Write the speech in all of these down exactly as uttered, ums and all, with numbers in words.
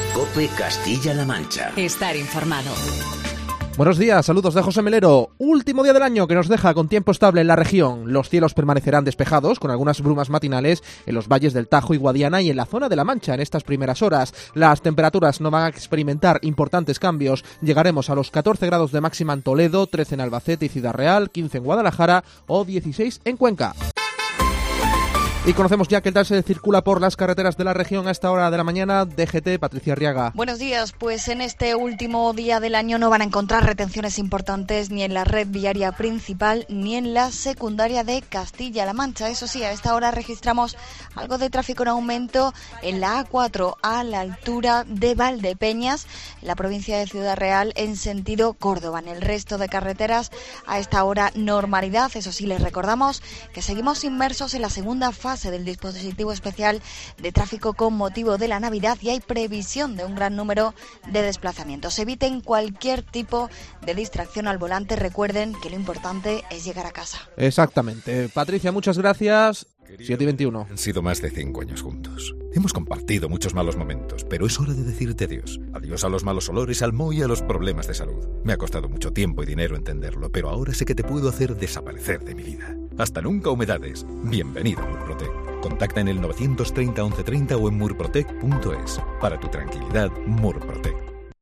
COPE Castilla-La Mancha. Estar informado. Buenos días, saludos de José Melero. Último día del año que nos deja con tiempo estable en la región. Los cielos permanecerán despejados, con algunas brumas matinales en los valles del Tajo y Guadiana y en la zona de La Mancha en estas primeras horas. Las temperaturas no van a experimentar importantes cambios. Llegaremos a los catorce grados de máxima en Toledo, trece en Albacete y Ciudad Real, quince en Guadalajara o dieciséis en Cuenca. Y conocemos ya qué tal se circula por las carreteras de la región a esta hora de la mañana. D G T, Patricia Arriaga. Buenos días. Pues en este último día del año no van a encontrar retenciones importantes ni en la red viaria principal ni en la secundaria de Castilla-La Mancha. Eso sí, a esta hora registramos algo de tráfico en aumento en la A cuatro a la altura de Valdepeñas, la provincia de Ciudad Real, en sentido Córdoba. En el resto de carreteras a esta hora normalidad. Eso sí, les recordamos que seguimos inmersos en la segunda fase del dispositivo especial de tráfico con motivo de la Navidad y hay previsión de un gran número de desplazamientos. Eviten cualquier tipo de distracción al volante. Recuerden que lo importante es llegar a casa. Exactamente. Patricia, muchas gracias. siete y veintiuno. Han sido más de cinco años juntos. Hemos compartido muchos malos momentos, pero es hora de decirte adiós. Adiós a los malos olores, al moho y a los problemas de salud. Me ha costado mucho tiempo y dinero entenderlo, pero ahora sé que te puedo hacer desaparecer de mi vida. Hasta nunca, humedades. Bienvenido a Murprotec. Contacta en el novecientos treinta once treinta o en murprotec punto es. Para tu tranquilidad, Murprotec.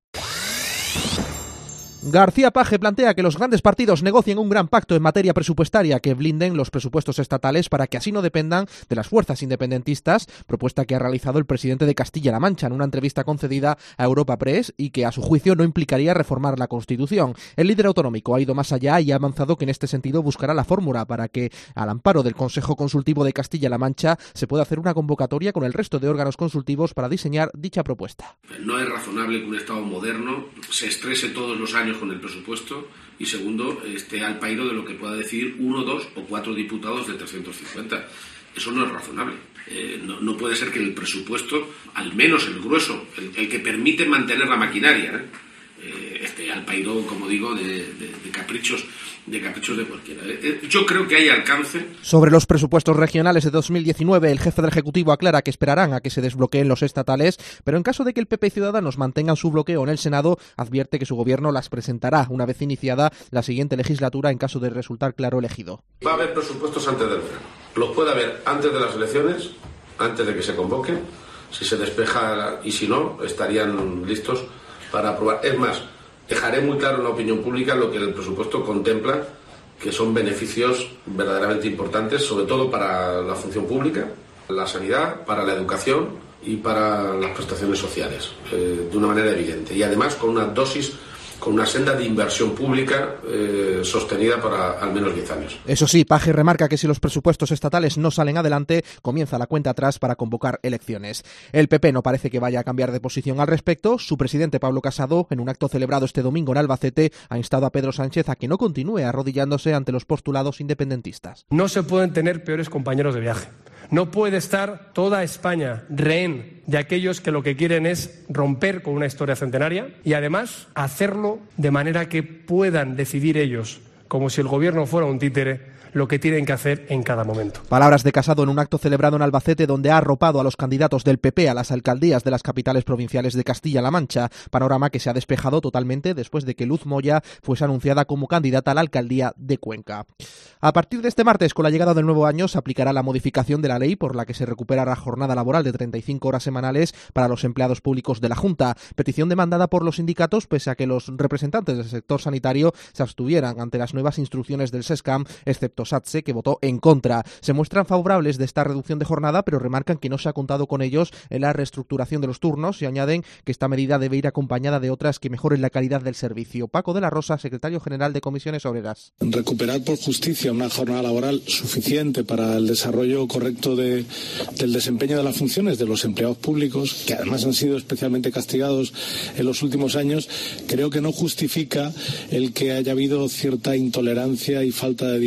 García Paje plantea que los grandes partidos negocien un gran pacto en materia presupuestaria que blinden los presupuestos estatales para que así no dependan de las fuerzas independentistas, propuesta que ha realizado el presidente de Castilla-La Mancha en una entrevista concedida a Europa Press y que a su juicio no implicaría reformar la Constitución. El líder autonómico ha ido más allá y ha avanzado que en este sentido buscará la fórmula para que, al amparo del Consejo Consultivo de Castilla-La Mancha, se pueda hacer una convocatoria con el resto de órganos consultivos para diseñar dicha propuesta. No es razonable que un Estado moderno se estrese todos los años con el presupuesto y segundo, esté al pairo de lo que pueda decir uno, dos o cuatro diputados de trescientos cincuenta. Eso no es razonable. Eh, no, no puede ser que el presupuesto, al menos el grueso, el, el que permite mantener la maquinaria, ¿eh? Eh, esté al pairo, como digo, de, de, de caprichos de caprichos de cualquiera. Yo creo que hay alcance. Sobre los presupuestos regionales de dos mil diecinueve, el jefe del Ejecutivo aclara que esperarán a que se desbloqueen los estatales, pero en caso de que el P P y Ciudadanos mantengan su bloqueo en el Senado, advierte que su gobierno las presentará una vez iniciada la siguiente legislatura en caso de resultar claro elegido. Va a haber presupuestos antes del verano. Los puede haber antes de las elecciones, antes de que se convoquen. Si se despeja y si no, estarían listos para aprobar. Es más, dejaré muy claro en la opinión pública lo que el presupuesto contempla, que son beneficios verdaderamente importantes, sobre todo para la función pública, la sanidad, para la educación y para las prestaciones sociales, eh, de una manera evidente. Y además con una dosis, con una senda de inversión pública eh, sostenida para al menos diez años. Eso sí, Paje remarca que si los presupuestos estatales no salen adelante, comienza la cuenta atrás para convocar elecciones. El P P no parece que vaya a cambiar de posición al respecto. Su presidente, Pablo Casado, en un acto celebrado este domingo en Albacete, ha instado a Pedro Sánchez a que no continúe arrodillándose ante los postulados independentistas. No se pueden tener peores compañeros de viaje. No puede estar toda España rehén de aquellos que lo que quieren es romper con una historia centenaria y además hacerlo de manera que puedan decidir ellos, como si el gobierno fuera un títere, lo que tienen que hacer en cada momento. Palabras de Casado en un acto celebrado en Albacete donde ha arropado a los candidatos del P P a las alcaldías de las capitales provinciales de Castilla-La Mancha, panorama que se ha despejado totalmente después de que Luz Moya fuese anunciada como candidata a la alcaldía de Cuenca. A partir de este martes, con la llegada del nuevo año, se aplicará la modificación de la ley por la que se recupera la jornada laboral de treinta y cinco horas semanales para los empleados públicos de la Junta, petición demandada por los sindicatos pese a que los representantes del sector sanitario se abstuvieran ante las nuevas instrucciones del SESCAM, excepto SATSE, que votó en contra. Se muestran favorables de esta reducción de jornada, pero remarcan que no se ha contado con ellos en la reestructuración de los turnos y añaden que esta medida debe ir acompañada de otras que mejoren la calidad del servicio. Paco de la Rosa, secretario general de Comisiones Obreras. Recuperar por justicia una jornada laboral suficiente para el desarrollo correcto de, del desempeño de las funciones de los empleados públicos, que además han sido especialmente castigados en los últimos años, creo que no justifica el que haya habido cierta intolerancia y falta de diálogo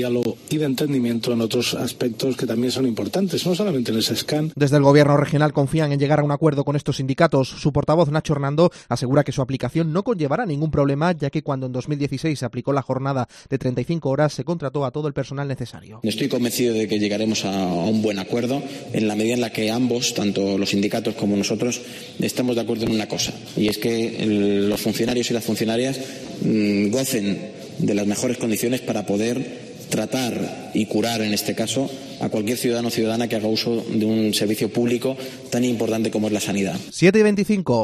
y de entendimiento en otros aspectos que también son importantes, no solamente en ese scan. Desde el Gobierno regional confían en llegar a un acuerdo con estos sindicatos. Su portavoz, Nacho Hernando, asegura que su aplicación no conllevará ningún problema, ya que cuando en dos mil dieciséis se aplicó la jornada de treinta y cinco horas, se contrató a todo el personal necesario. Estoy convencido de que llegaremos a un buen acuerdo en la medida en la que ambos, tanto los sindicatos como nosotros, estemos de acuerdo en una cosa, y es que los funcionarios y las funcionarias mmm, gocen de las mejores condiciones para poder tratar y curar, en este caso, a cualquier ciudadano o ciudadana que haga uso de un servicio público tan importante como es la sanidad. siete y veinticinco.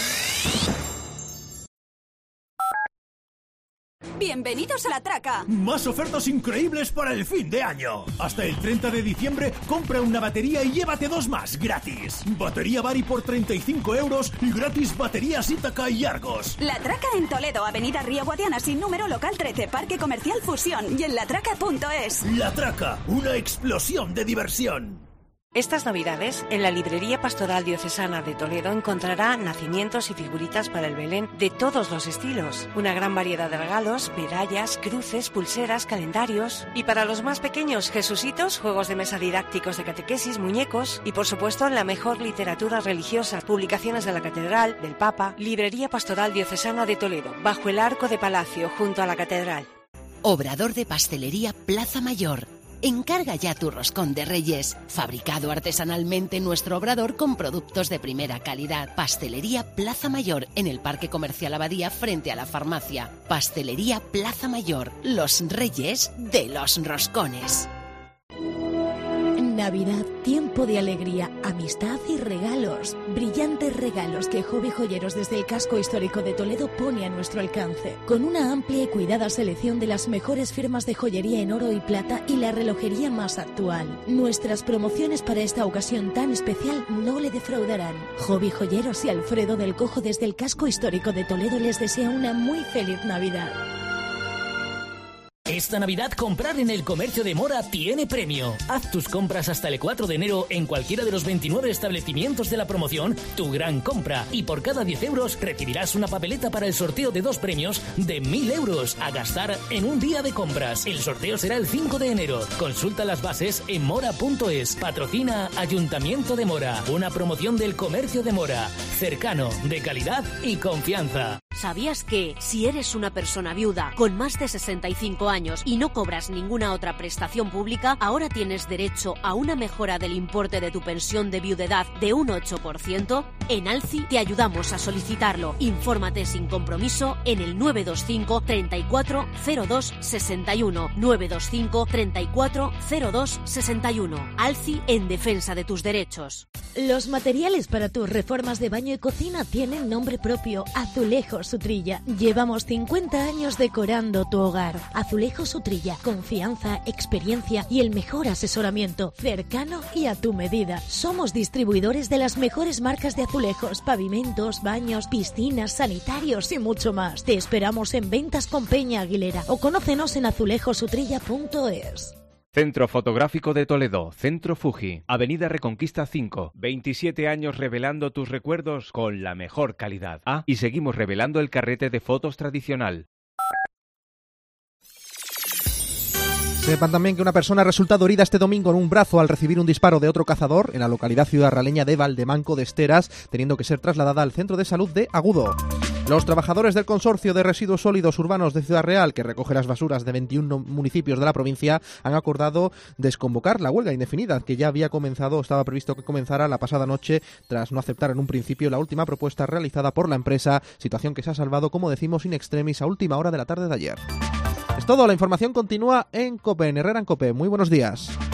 ¡Bienvenidos a La Traca! Más ofertas increíbles para el fin de año. Hasta el treinta de diciembre, compra una batería y llévate dos más gratis. Batería Bari por treinta y cinco euros y gratis baterías Ítaca y Argos. La Traca en Toledo, Avenida Río Guadiana, sin número, local trece, Parque Comercial Fusión y en latraca punto es. La Traca, una explosión de diversión. Estas Navidades, en la Librería Pastoral Diocesana de Toledo encontrará nacimientos y figuritas para el Belén de todos los estilos. Una gran variedad de regalos, medallas, cruces, pulseras, calendarios. Y para los más pequeños, jesucitos, juegos de mesa didácticos de catequesis, muñecos. Y por supuesto, la mejor literatura religiosa, publicaciones de la Catedral, del Papa. Librería Pastoral Diocesana de Toledo, bajo el Arco de Palacio, junto a la Catedral. Obrador de Pastelería Plaza Mayor. Encarga ya tu roscón de Reyes, fabricado artesanalmente en nuestro obrador con productos de primera calidad. Pastelería Plaza Mayor, en el Parque Comercial Abadía, frente a la farmacia. Pastelería Plaza Mayor, los reyes de los roscones. Navidad, tiempo de alegría, amistad y regalos. Brillantes regalos que Hobby Joyeros desde el casco histórico de Toledo pone a nuestro alcance. Con una amplia y cuidada selección de las mejores firmas de joyería en oro y plata y la relojería más actual. Nuestras promociones para esta ocasión tan especial no le defraudarán. Hobby Joyeros y Alfredo del Cojo desde el casco histórico de Toledo les desea una muy feliz Navidad. Esta Navidad comprar en el Comercio de Mora tiene premio. Haz tus compras hasta el cuatro de enero en cualquiera de los veintinueve establecimientos de la promoción Tu Gran Compra y por cada diez euros recibirás una papeleta para el sorteo de dos premios de mil euros a gastar en un día de compras. El sorteo será el cinco de enero. Consulta las bases en mora punto es. Patrocina Ayuntamiento de Mora. Una promoción del Comercio de Mora. Cercano, de calidad y confianza. ¿Sabías que si eres una persona viuda con más de sesenta y cinco años y no cobras ninguna otra prestación pública, ahora tienes derecho a una mejora del importe de tu pensión de viudedad de un ocho por ciento? En ALCI te ayudamos a solicitarlo. Infórmate sin compromiso en el nueve dos cinco, treinta y cuatro, cero dos, sesenta y uno. nueve dos cinco, treinta y cuatro, cero dos, sesenta y uno. ALCI, en defensa de tus derechos. Los materiales para tus reformas de baño y cocina tienen nombre propio: Azulejos Utrilla. Llevamos cincuenta años decorando tu hogar. Azulejos Utrilla, confianza, experiencia y el mejor asesoramiento, cercano y a tu medida. Somos distribuidores de las mejores marcas de azulejos, pavimentos, baños, piscinas, sanitarios y mucho más. Te esperamos en Ventas con Peña Aguilera o conócenos en azulejos utrilla punto es. Centro Fotográfico de Toledo, Centro Fuji, Avenida Reconquista cinco, veintisiete años revelando tus recuerdos con la mejor calidad. Ah, y seguimos revelando el carrete de fotos tradicional. Sepan también que una persona ha resultado herida este domingo en un brazo al recibir un disparo de otro cazador en la localidad ciudadraleña de Valdemanco de Esteras, teniendo que ser trasladada al centro de salud de Agudo. Los trabajadores del Consorcio de Residuos Sólidos Urbanos de Ciudad Real, que recoge las basuras de veintiuno municipios de la provincia, han acordado desconvocar la huelga indefinida que ya había comenzado, estaba previsto que comenzara la pasada noche, tras no aceptar en un principio la última propuesta realizada por la empresa, situación que se ha salvado, como decimos, in extremis a última hora de la tarde de ayer. Es todo, la información continúa en COPE, en Herrera en COPE. Muy buenos días.